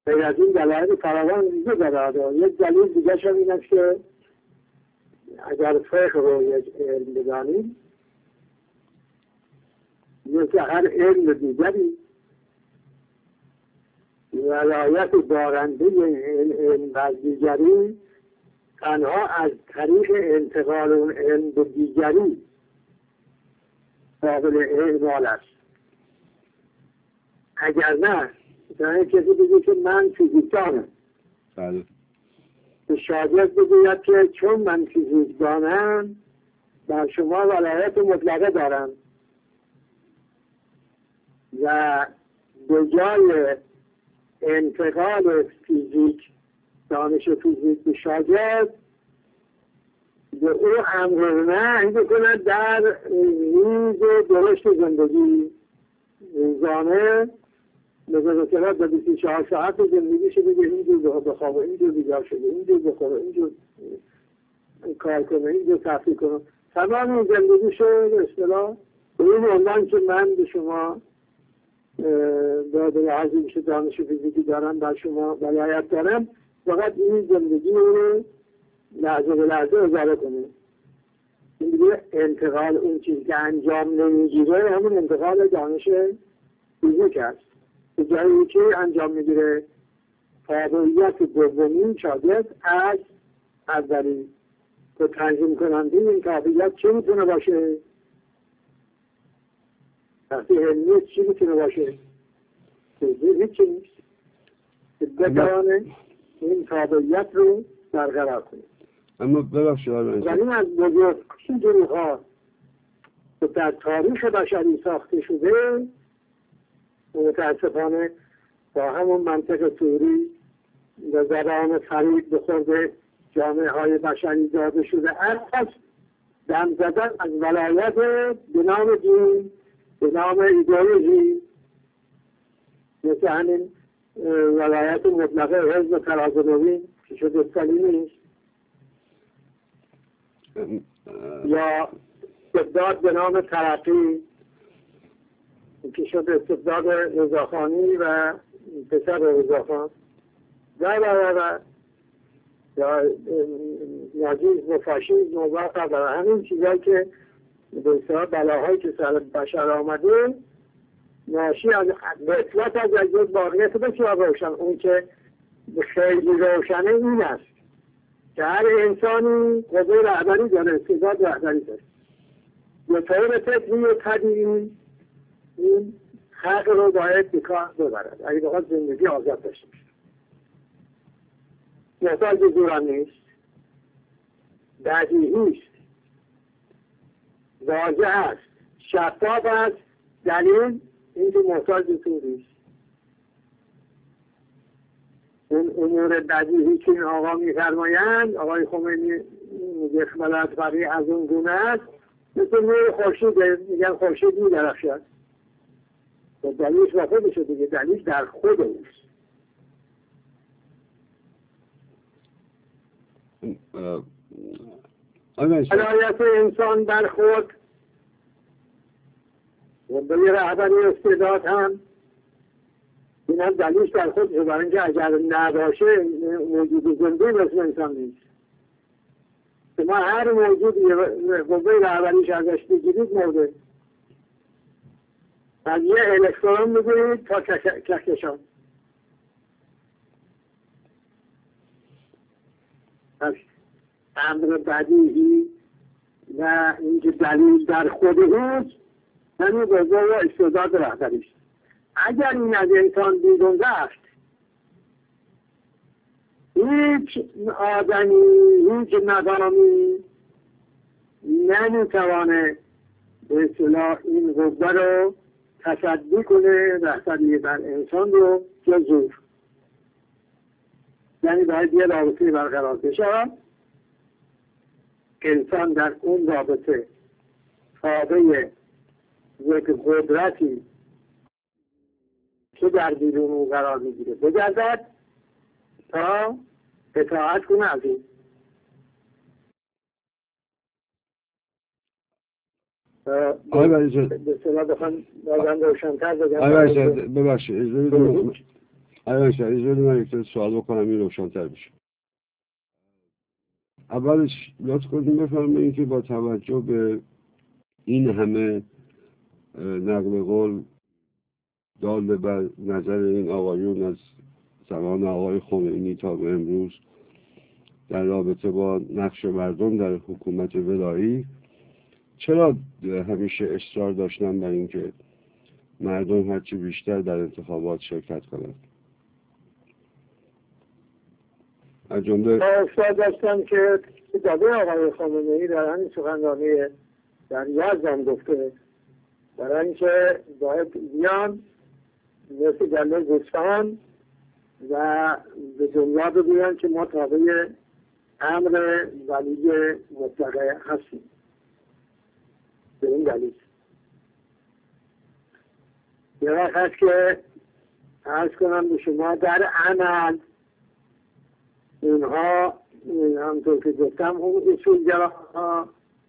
از این دلایل فراوان دیگه داره. یک دلیل دیگه شد این است که اگر فقه رو یک علم بدانیم، مثل هر علم دیگری ولایت دارنده این علم بر دیگری تنها از طریق انتقال اون علم به دیگری قابل اعمال است. اگر نه مثلا کسی بگه که من فیزیکدانم، بله، به شاگرد بگوید که چون من فیزیکدانم بر شما ولایت مطلقه دارم و به جای انتقال فیزیک، دانش فیزیک به شاگرد، به او امر نهی بکند در ریز درشت زندگی روزانه، مثلا به 24 ساعت زندگی شده که اینجور بخوابه، اینجور بیدار شده، اینجور بخوره، اینجور کار کنه، اینجور تفریح کنه، تمام این زندگی شده به اصطلاح به این عنوان که من به شما به لحاظی میشه دانش فیزیکی دارم، بر شما ولایت دارم، فقط این زندگی رو لحظه به لحظه اجاره کنه. این دیگه انتقال اون چیزی که انجام نمیگیره همون انتقال دانش فیزیک است. به جایی که انجام میگیره قابلیت دومی شاگرد از اولی که تنظیم کننده این قابلیت چی میتونه باشه؟ وقتی علمی چی میتونه باشه؟ هیچی نیست. بتوانه این قابلیت رو برقرار کنه. اما ببخشید ولی از بزرگترین گروه‌ها که در تاریخ بشری ساخته شده متاسفانه با همون منطق سوری و زبان فرید به خورد جامعه های بشری داده شده از دم زدن از ولایت به نام دین، به نام ایدئولوژی، مثل همین ولایت مطلقه حزب ترازنوی که شد استالینی یا استبداد به نام ترقی که شد استبداد رضاخانی و پسر رضاخان و یا نازیسم و فاشیسم و همین چیزایی که به اصطلاح بلاهایی که سر بشر آمده ناشی از نسبت از یک واقعیت بسیار روشن. اون که خیلی روشنه این است که هر انسانی قدرت رهبری داره، استعداد رهبری داره. به طور فطری و طبیعی این حق رو باید به کار ببرد اگه بخواد زندگی آزاد داشته باشه. محتاج زورم نیست، بدیهی است، واضح است، شفاف است. دلیل این که محتاج زوری است. اون امور بدیهی که این آقا می‌فرمایند، آقای خمینی میگه خلافت فرعی از اون گونه است، مثل نور خورشید، میگن خورشید می‌درخشد. دلیلش با خودشه دیگه، دلیل در خود اوست. ولایت انسان در خود و به رهبری استعداد هم این هم دلیلش در خودشه، برای اینکه اگر نباشه موجود زنده مثل انسان نیست. ما هر موجودی قوه رهبریش ازش بگیرید مرده. از یه الکترون میگیرید تا کهکشان. پس امر بدیهی و اینکه دلیل در خود اوست همین قوه و استعداد رهبریش. اگر این از انسان بیرون رفت، هیچ آدمی، هیچ مقامی نمیتوانه به اصطلاح این قوه رو تصدی کنه رهبری بر انسان رو جز زور. یعنی باید یه رابطه برقرار بشه، انسان در اون رابطه تابع یک قدرتی که در بیرون او قرار میگیره بگردد تا اطاعت کنه از این. آقای بریزاد به صلاح بخوام بازم روشن‌تر بگم. آقای بریزاد ببخشید آیا شریف من یک سوال بکنم این روشن‌تر بشه. اولش لطف کنیم بفرمایید که با توجه به این همه نقل قول داده بر نظر این آقایون از زمان آقای خمینی تا به امروز در رابطه با نقش مردم در حکومت ولایی، چرا همیشه اصرار داشتن بر اینکه مردم هرچی بیشتر در انتخابات شرکت کنند؟ از جمله اصرار داشتن که داده آقای خمینی در همین سخنرانی در یزد هم گفته، برای اینکه باید بیان مثل گله گوسفند و به دنیا بگویند که ما تابع امر ولی مطلقه هستیم. به این دلیل یه وقت هست که عرض کنم به شما در عمل اینها همطور که گفتم اون اصولگراها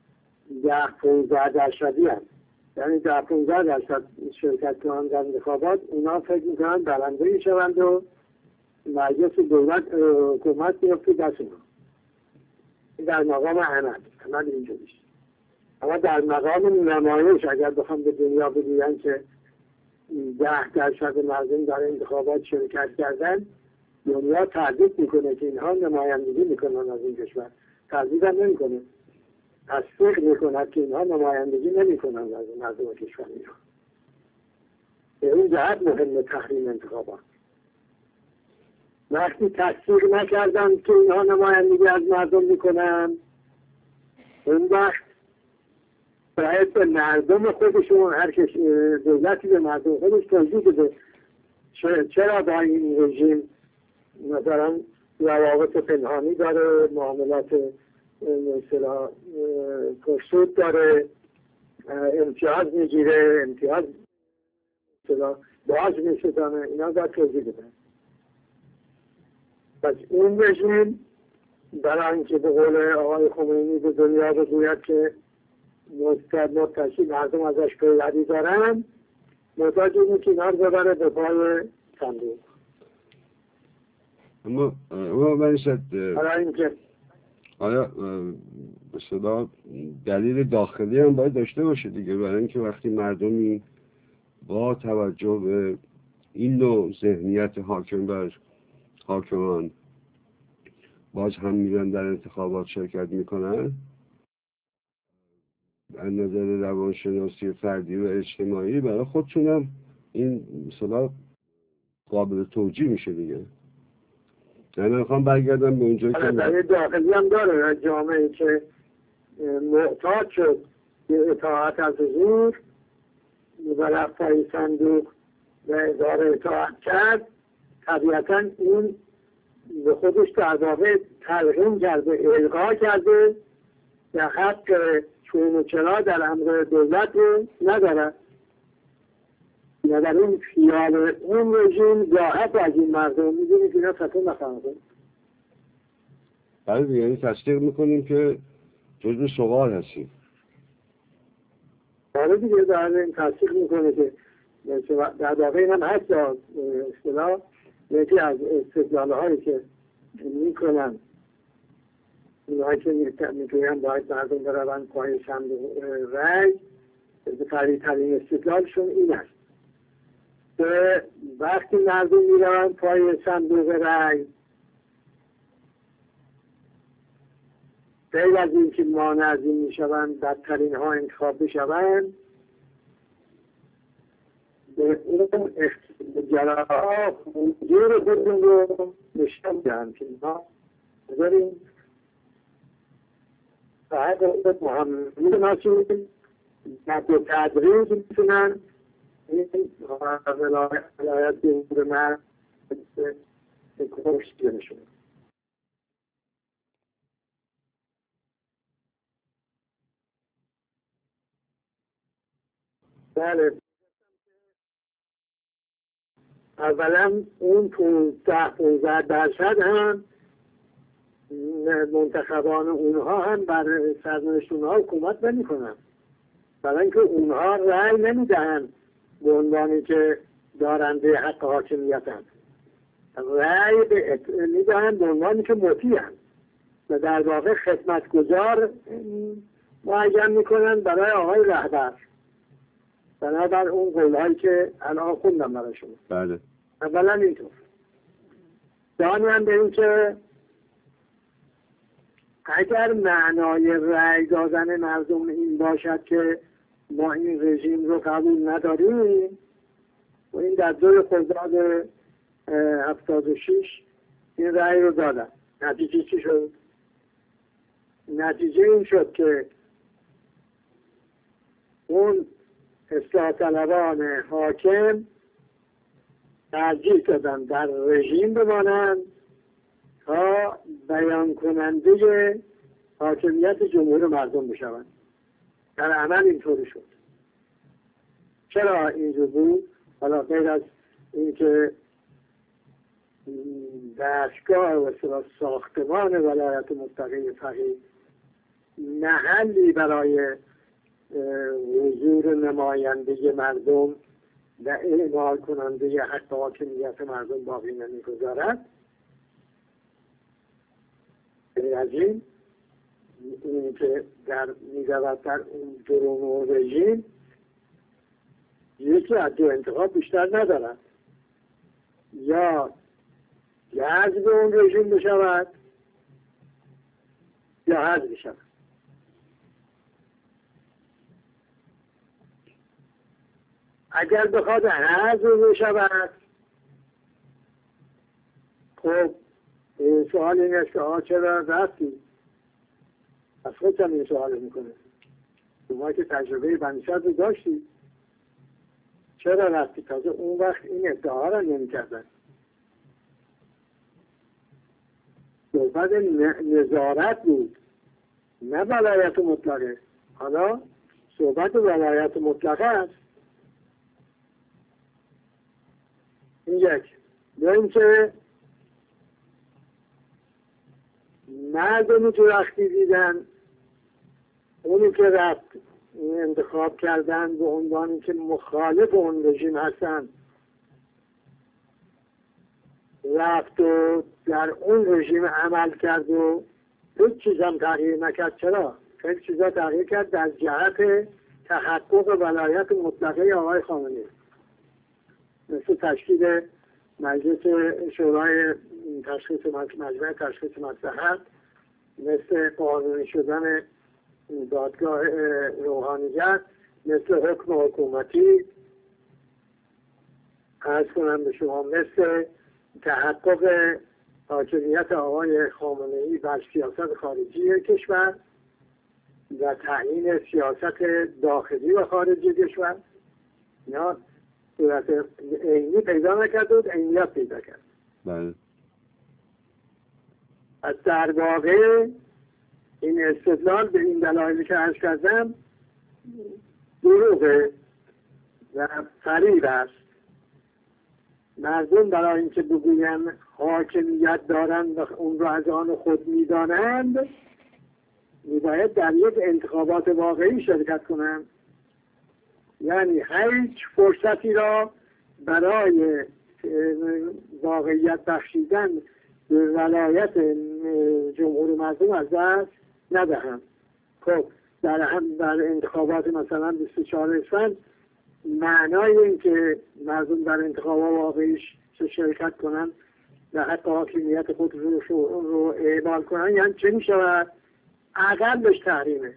10-15% هست، یعنی 10-15% شرکت کنند در انتخابات، اونا فکر میکنن برنده میشوند و مجلس دولت حکومت میفته دست اونا. در مقام عمل اینجوریست. اما در مقام نمایش اگر بخوام به دنیا بگویند که 10% مردم در انتخابات شرکت کردن، دنیا تردید میکنه که اینها نمایندگی میکنن از این کشور. تردید هم نمیکنه، تصدیق میکند که اینها نمایندگی نمیکنن از مردم کشور ایران. به این جهت مهم تحریم انتخابات. وقتی تصدیق نکردن که اینها نمایندگی از مردم میکنن، اون وقت باید به مردم خودشون، هر کس دولتی به مردم خودش توضیح بده چرا با این رژیم مثلا روابط پنهانی داره، معاملات مثلا پرسود داره، امتیاز میگیره، امتیاز مثلا باز میشدانه، اینا باید توضیح بده. پس این رژیم برای اینکه به قول آقای خمینی به دنیا بگوید که متشی مردم ازش پیروی دارن، محتاج اینه که اینا رو ببره به پای صندوق. اما من برای اینکه آیا به صدا دلیل داخلی هم باید داشته باشه دیگه، برای اینکه وقتی مردمی با توجه به این نوع ذهنیت حاکم بر حاکمان باز هم میرن در انتخابات شرکت میکنن، از نظر روانشناسی فردی و اجتماعی برای خودشون هم این مثلا قابل توجیه میشه دیگه. یعنی میخوام برگردم به اونجایی که دلیل داخلی هم داره. جامعه که محتاج شد به اطاعت از حضور و رفت پای صندوق و اداره اطاعت کرد، طبیعتا اون به خودش در واقع تلقین کرده، القا کرده و حق چون و چرا در امر دولت رو نداره. و در این خیال اون رژیم راحت از این مردم میدونی که اینا سطح نخواهده. بله دیگه، یعنی تصدیق میکنیم که جزء شغال هستیم. حالا دیگه در این تصدیق میکنه که در واقع این هم هست اصطلاح یکی از استدلال هایی که میکنن اونهایی که میگوین باید مردم بروند پای صندوق رای، قوی‌ترین استدلالشون این است که وقتی مردم میروند پای صندوق رای، غیر از این که مانع از این میشوند بدترین ها انتخاب بشوند، به اون جراحا جور خودمون رو نشان دهند که ما بذاریم فقط محمد ناسون و به تدریج میتونن این ولایت به من کشتی نشون. بله، اولا اون 15% هم منتخبان اونها هم بر سرنوشت اونها حکومت نمی کنن، برای اینکه اونها رأی نمی دهن به عنوانی که دارنده حق حاکمیت هم. رأی میدهند به عنوانی که مطیعند و در واقع خدمتگزار معین میکنن برای آقای رهبر، بنابر اون قولهایی که الان خوندم برای شما. بله. اولا اینطور. ثانیاً هم به این که اگر معنای رأی دادن مردم این باشد که ما این رژیم رو قبول نداریم و این در 2 خرداد 76 این رأی رو دادن، نتیجه چی شد؟ نتیجه این شد که اون اصلاح طلبان حاکم ترجیح دادن در رژیم بمانند تا بیان کننده حاکمیت جمهور مردم بشوند. در عمل اینطوری شد. چرا اینجور بود؟ حالا غیر از اینکه دستگاه و ساختمان ولایت مطلقه فقیه محلی برای حضور نماینده مردم و اعمال کننده حق حاکمیت مردم باقی نمیگذارد، از این که می‌رود در اون درون رژیم یکی از 2 انتخاب بیشتر ندارد، یا جذب اون رژیم بشود یا حذف بشود. اگر بخواد حذف بشود، خب سوال این است که چرا رفتی؟ از خودتم این سوال میکنه. شما که تجربه بنیشت رو داشتی، چرا رفتی؟ تازه اون وقت این ادعا را نمی‌کردن. صحبت نظارت بود، نه ولایت مطلقه. حالا صحبت ولایت مطلقه است. این یک. یا اینکه مردمی که وقتی دیدن اونی که رفت انتخاب کردن به عنوانی که مخالف اون رژیم هستن رفت و در اون رژیم عمل کرد و هیچ چیز هم تغییر نکرد. چرا؟ خیلی چیزا تغییر کرد در جهت تحقق ولایت مطلقه آقای خامنه‌ای، مثل تشکیل مجلس شورای تشخیص مجمع تشخیص مصلحت، مثل قانونی شدن دادگاه روحانیت، مثل حکم حکومتی، عرض کنم به شما مثل تحقق حاکمیت آقای خامنه‌ای بر سیاست خارجی کشور و تعیین سیاست داخلی و خارجی کشور. یا صورت عینی پیدا نکرد و عینیت پیدا کرد. بله. از در واقع این استدلال به این دلایلی که عرض کردم دروغه و فریب است. مردم برای اینکه بگویند حاکمیت دارند و اون را از آن خود میدانند میباید در یک انتخابات واقعی شرکت کنند. یعنی هیچ فرصتی را برای واقعیت بخشیدن به ولایت جمهور مردم از دست ندهند. خب در انتخابات مثلا 24 اسفند معنای این که مردم در انتخابات واقعیش شرکت کنند و حتی حاکمیت خود رو اعمال کنند، یعنی چه می شود؟ اقلش تحریمه.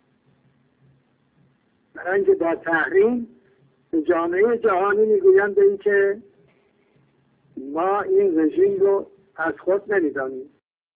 برای اینکه با تحریم به جامعه جهانی میگویند به این که ما این رژیم رو از خود نمیدانیم.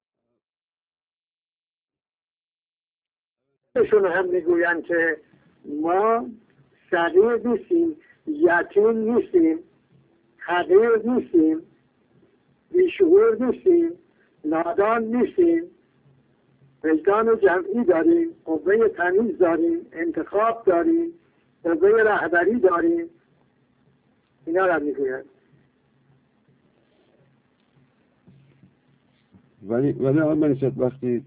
بهشون هم میگویند که ما صغیر نیستیم، یتیم نیستیم، حقیر نیستیم، بیشعور نیستیم، نادان نیستیم، وجدان جمعی داریم، قوه تمیز داریم، انتخاب داریم، قوه رهبری داریم. اینا را میگویند. ولی آقای منیشت وقتی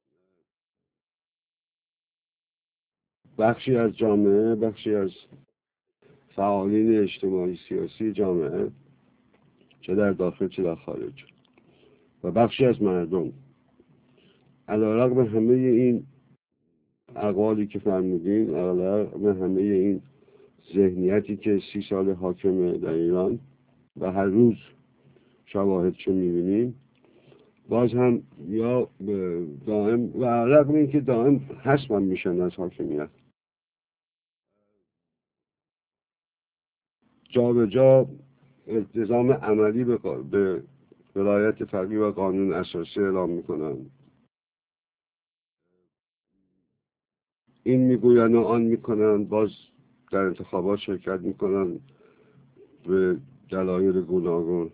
بخشی از جامعه، بخشی از فعالین اجتماعی سیاسی جامعه چه در داخل چه در خارج و بخشی از مردم، علیرغم همه این اقوالی که فرمودین، علیرغم همه این ذهنیتی که 30 سال حاکمه در ایران و هر روز شواهدشو میبینیم، باز هم یا دائم و رغم این که دائم حسم میشن از حاکمیت، جا به جا التزام عملی به ولایت فقیه و قانون اساسی اعلام میکنن، این میگوین و آن میکنن، باز در انتخابات شرکت میکنن به دلایل گوناگون.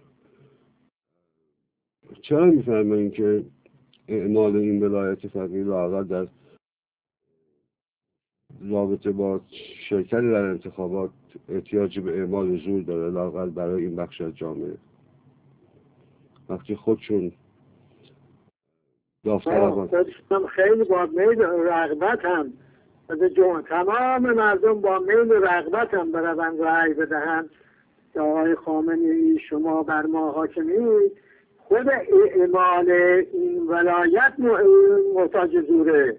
چرا میفرمایید که اعمال این ولایت فقیه لااقل در رابطه با شرکت در انتخابات احتیاجی به اعمال زور داره، لااقل برای این بخش از جامعه، وقتی خودشون داوطلبان خودشون خیلی با میل رغبت هم تمام مردم با میل رغبت هم برون رأی بدهند که آقای خامنه‌ای شما بر ما حاکمید، خود اعمال این ولایت محتاج زوره،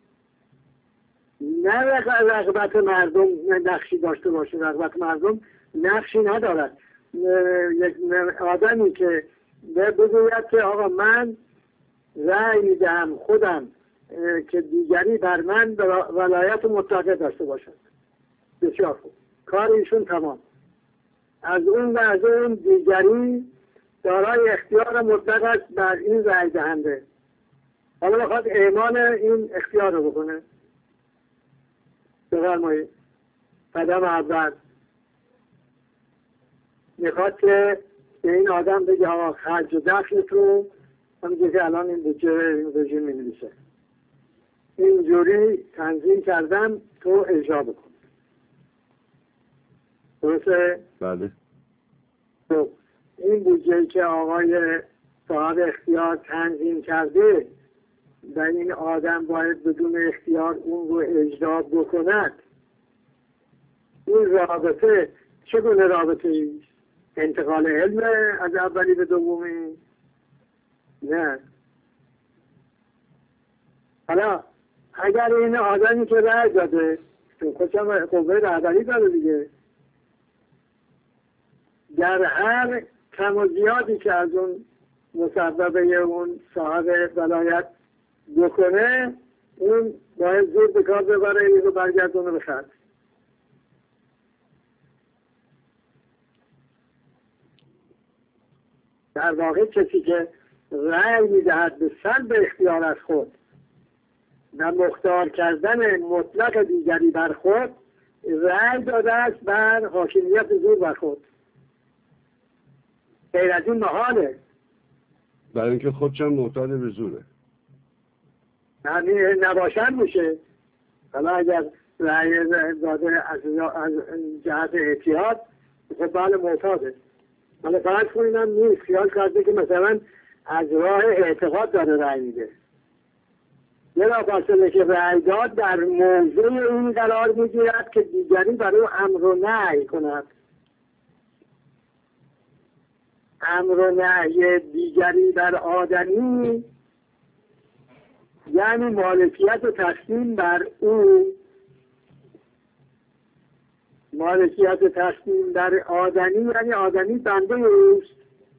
نه رغبت مردم نقشی داشته باشه. رغبت مردم نقشی ندارد. یک آدمی که بگوید که آقا من رأی میدم خودم که دیگری بر من ولایت مطلقه داشته باشد، بسیار خوب، کار ایشون تمام. از اون لحظه اون دیگری دارای اختیار مطلق است بر این رأی دهنده. حالا بخواد اعمال این اختیار رو بکنه، بفرمایید. قدم اول میخواد که به این آدم بگه آقا خرج و دخلت رو همونجور که الان این رژیم می‌نویسه اینجوری تنظیم کردم، تو اجرا بکن. درسته؟ بله. خب این بودجه‌ای که آقای صاحب اختیار تنظیم کرده و این آدم باید بدون اختیار اون رو اجرا بکند، این رابطه چگونه رابطه ایست؟ انتقال علم از اولی به دومی؟ نه. حالا اگر این آدمی که رأی داده، چون خودشم قوه رهبری داره دیگه، در هر کم و زیادی که از اون مسببه اون صاحب ولایت بکنه، اون باید زود به کار ببره، این رو برگردونه به خط. در واقع کسی که رأی میدهد به سلب اختیار از خود و مختار کردن مطلق دیگری بر خود، رأی داده است بر حاکمیت زور بر خود. غیر از این محاله. برای اینکه خودشم معتاد به زوره. نباشن میشه. حالا اگر رأی داده از جهت احتیاط، خب بله معتاده. حالا فرض کنیم نیست، خیال کرده که مثلا از راه اعتقاد داره رأی میده. بلافاصله که رأی داد در موضوع این قرار میگیرد که دیگری برای امر و نهی کند. امر و نهی دیگری بر آدمی یعنی مالکیت و تسلیم بر او. مالکیت و تسلیم بر آدمی یعنی آدمی بنده اوست.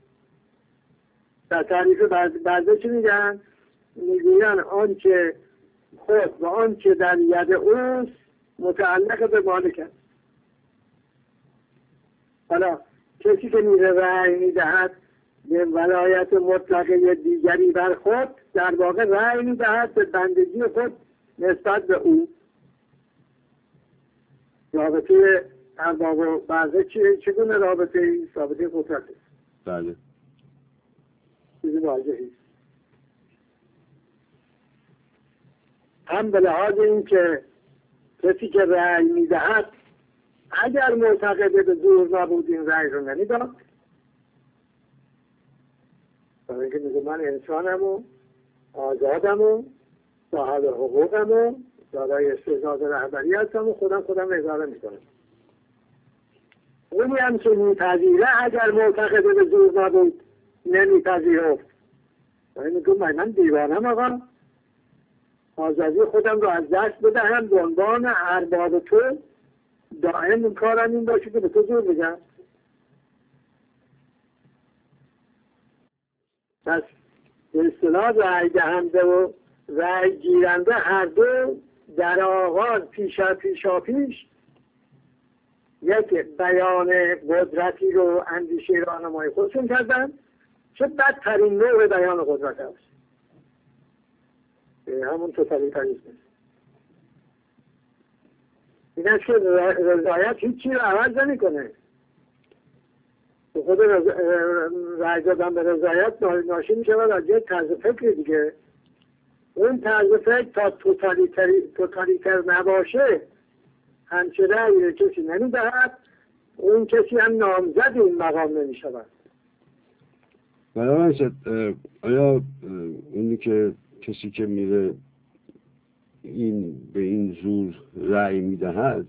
در تعریف بعضی چی میگن؟ میگوین آنچه خود و آنچه در ید اوست متعلق به مالک است. حالا کسی که میره رأی میدهد به ولایت مطلقه دیگری بر خود، در واقع رأی میدهد به بندگی خود نسبت به او. رابطه ارباب و بعضه چگونه رابطه ای؟ رابطه قدرت است. بله. چیزی واضحی است. هم به لحاظ این که کسی که رأی میدهد اگر معتقد به زور نبود این رأی رو نمیداد، برای اینکه میگه من انسانم و آزادم و صاحب حقوقم و دارای استعداد رهبری هستم و خودم اداره میکنم. اونی هم که میپذیره اگر معتقد به زور نبود نمیپذیرفت. میگه من دیوانم آقا، آزادی خودم رو از دست بدهم به عنوان ارباب تو، دائم کارم این باشه که به تو زور بگم. پس به اصطلاح رأی دهنده و رأی گیرنده هر دو در آغاز پیش یک بیان قدرتی رو، اندیشه راهنمای خودشون کردن که بدترین نوع بیان قدرت است، همون توتالیتاریسم. این است که رضایت هیچی رو عوض نمی‌کنه. خود رأی دادن به رضایت ناشی می‌شود از یک طرز فکر دیگه. اون طرز فکر تا توتالیتر نباشه همچه رأی کسی نمی‌دهد، اون کسی هم نامزد این مقام نمی‌شود. بنابراین آیا اونی که کسی که میره به این زور رأی میدهد،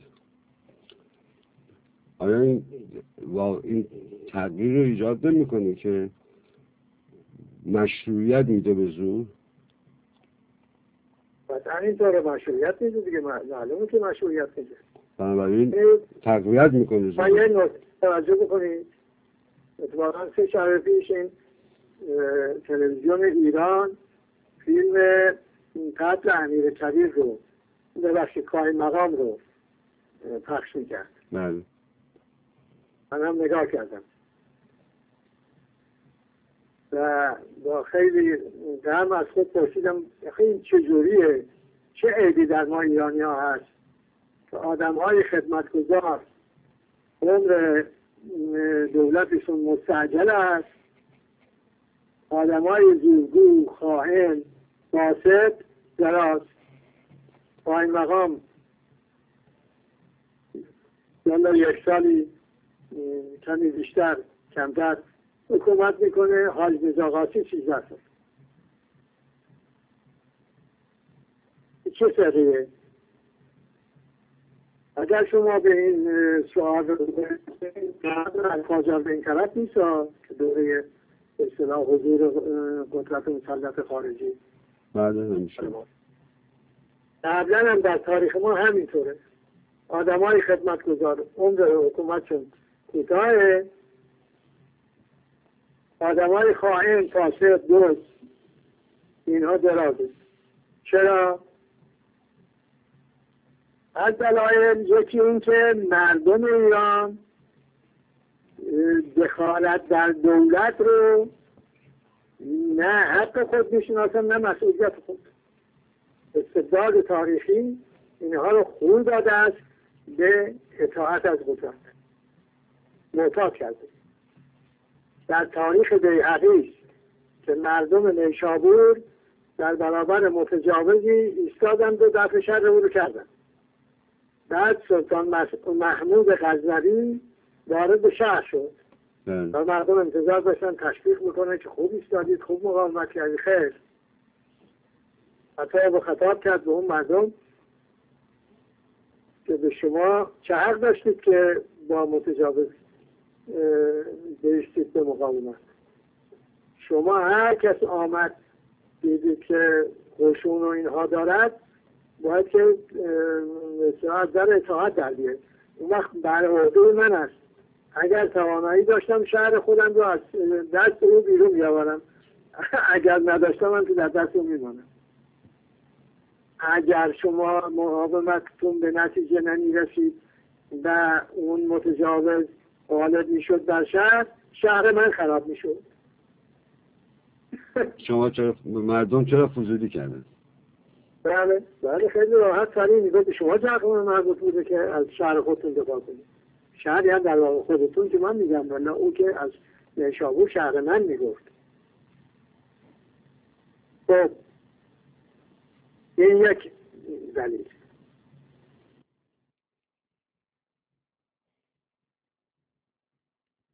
آیا این تغییر رو ایجاد نمی‌کنه که مشروعیت میده به زور؟ قطعا اینطوره، مشروعیت میده دیگه، معلومه که مشروعیت میده. بنابراین تقویت میکنه زور. یه نکته توجه بکنید، اتفاقا 3 شب پیش این تلویزیون ایران فیلم قتل امیر کبیر رو، ببخشید قائم مقام رو پخش میکرد. بله. من هم نگاه کردم و با خیلی غم از خود پرسیدم این چجوریه، چه عیبی در ما ایرانی ها هست که آدم های خدمتگزار عمر دولتشون مستعجل است، آدم های زورگو، خائن، فاسد دراز. قائم مقام یالا 1 سالی کمی بیشتر کمتر حکومت میکنه، حاج رضا قاسی 13 سال. چه سریه؟ اگر شما به این سوال رو از کاجار به این طرف نیست که دوره اصطلاح حضور قدرت مسلط خارجی بله همیشه قبلا هم در تاریخ ما همینطوره. آدم های خدمتگزار عمر حکومتشون کوتاهه، آدم های خائن، فاسد، دزد اینها درازه. چرا؟ از دلایل، یکی این که مردم ایران دخالت در دولت رو نه حق خود میشناسن نه مسئولیت خود. استبداد تاریخی اینها رو خون داده است به اطاعت از قدرت، معتاد کرده. در تاریخ بیهقی که مردم نیشابور در برابر متجاوزی ایستادند و دفع شر او رو کردند. بعد سلطان محمود غزنوی وارد شهر شد و مردم انتظار داشتن تشویق میکنه که خوب ایستادید، خوب مقاومت کردید. خیر، خطاب و خطاب کرد به اون مردم که به شما چه حق داشتید که با متجاوز بایستید به مقاومت؟ شما هر کس آمد دیدید که قشون و اینها دارد باید که از در اطاعت در بیاد. اون وقت برعهده من است، اگر توانایی داشتم شهر خودم رو از دست او بیرون بیاورم، اگر نداشتم هم که در دست او میمانم. اگر شما مقاومتتون به نتیجه نمیرسید و اون متجاوز غالب میشد در شهر من خراب میشد. شما مردم چرا فضولی کردن؟ بله خیلی راحت سریع میگفت شما چه حقمون مربوط بوده که از شهر خودتون دفاع کنید. شهری هم در واقع خودتون که من میگم، ولی او که از نیشابور شهر من میگفت. خب این یک دلیل.